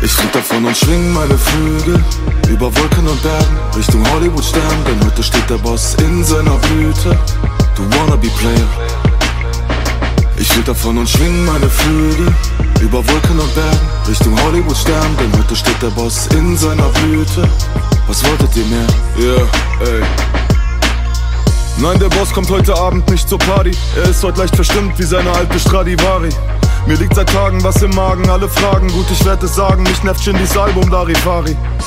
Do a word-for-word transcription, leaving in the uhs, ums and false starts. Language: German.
Ich flieg davon und schwing meine Flügel über Wolken und Bergen Richtung Hollywood-Stern, denn heute steht der Boss in seiner Blüte. Du Wannabe-Player. Ich flieg davon und schwing meine Flügel über Wolken und Bergen Richtung Hollywood-Stern, denn heute steht der Boss in seiner Blüte. Was wolltet ihr mehr? Yeah, ey. Nein, der Boss kommt heute Abend nicht zur Party. Er ist heute leicht verstimmt wie seine alte Stradivari. Mir liegt seit Tagen was im Magen, alle fragen, gut, ich werd es sagen, mich nervt Shindys Album Larifari.